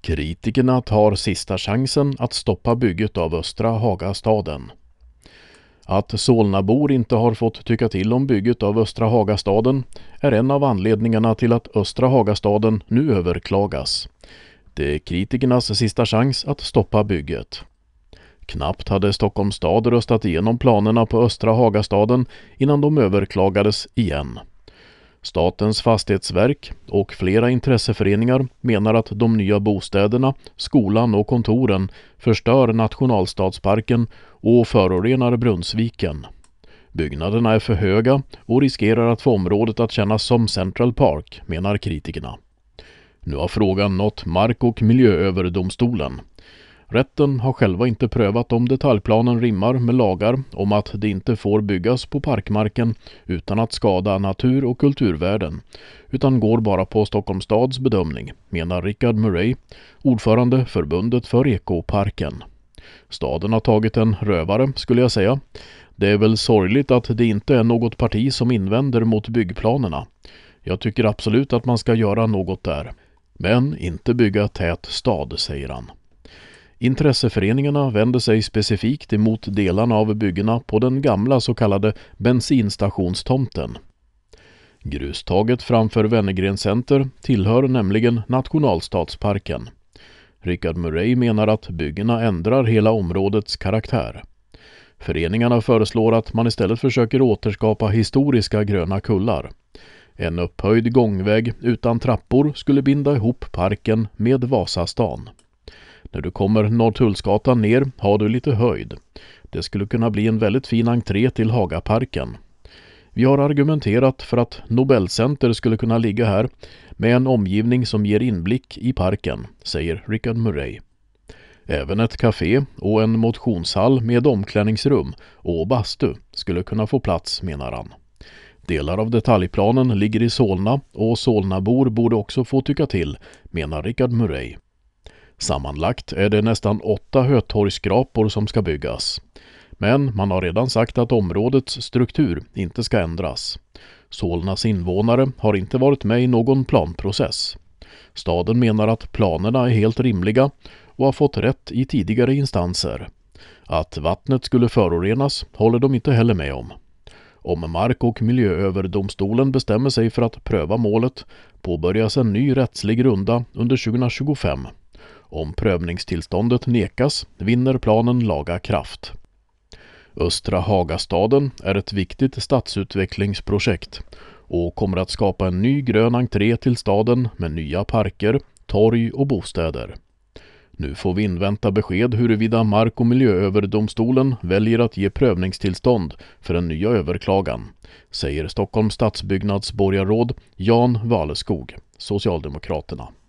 Kritikerna tar sista chansen att stoppa bygget av Östra Hagastaden. Att Solnabor inte har fått tycka till om bygget av Östra Hagastaden är en av anledningarna till att Östra Hagastaden nu överklagas. Det är kritikernas sista chans att stoppa bygget. Knappt hade Stockholms stad röstat igenom planerna på Östra Hagastaden innan de överklagades igen. Statens fastighetsverk och flera intresseföreningar menar att de nya bostäderna, skolan och kontoren förstör nationalstadsparken och förorenar Brunnsviken. Byggnaderna är för höga och riskerar att få området att kännas som Central Park, menar kritikerna. Nu har frågan nått Mark- och miljööverdomstolen. Rätten har själva inte prövat om detaljplanen rimmar med lagar om att det inte får byggas på parkmarken utan att skada natur- och kulturvärden, utan går bara på Stockholms stads bedömning, menar Richard Murray, ordförande förbundet för Ekoparken. Staden har tagit en rövare, skulle jag säga. Det är väl sorgligt att det inte är något parti som invänder mot byggplanerna. Jag tycker absolut att man ska göra något där. Men inte bygga tät stad, säger han. Intresseföreningarna vänder sig specifikt emot delarna av byggena på den gamla så kallade bensinstationstomten. Grustaget framför Wennergren Center tillhör nämligen nationalstadsparken. Richard Murray menar att byggena ändrar hela områdets karaktär. Föreningarna föreslår att man istället försöker återskapa historiska gröna kullar. En upphöjd gångväg utan trappor skulle binda ihop parken med Vasastan. När du kommer Norrtullsgatan ner har du lite höjd. Det skulle kunna bli en väldigt fin entré till Hagaparken. Vi har argumenterat för att Nobelcenter skulle kunna ligga här med en omgivning som ger inblick i parken, säger Richard Murray. Även ett café och en motionshall med omklädningsrum och bastu skulle kunna få plats, menar han. Delar av detaljplanen ligger i Solna och Solnabor borde också få tycka till, menar Richard Murray. Sammanlagt är det nästan 8 hötorgsskrapor som ska byggas. Men man har redan sagt att områdets struktur inte ska ändras. Solnas invånare har inte varit med i någon planprocess. Staden menar att planerna är helt rimliga och har fått rätt i tidigare instanser. Att vattnet skulle förorenas håller de inte heller med om. Om Mark- och miljööverdomstolen bestämmer sig för att pröva målet påbörjas en ny rättslig runda under 2025. Om prövningstillståndet nekas vinner planen laga kraft. Östra Hagastaden är ett viktigt stadsutvecklingsprojekt och kommer att skapa en ny grön entré till staden med nya parker, torg och bostäder. Nu får vi invänta besked huruvida Mark- och miljööverdomstolen väljer att ge prövningstillstånd för en ny överklagan, säger Stockholms stadsbyggnadsborgarråd Jan Valeskog, Socialdemokraterna.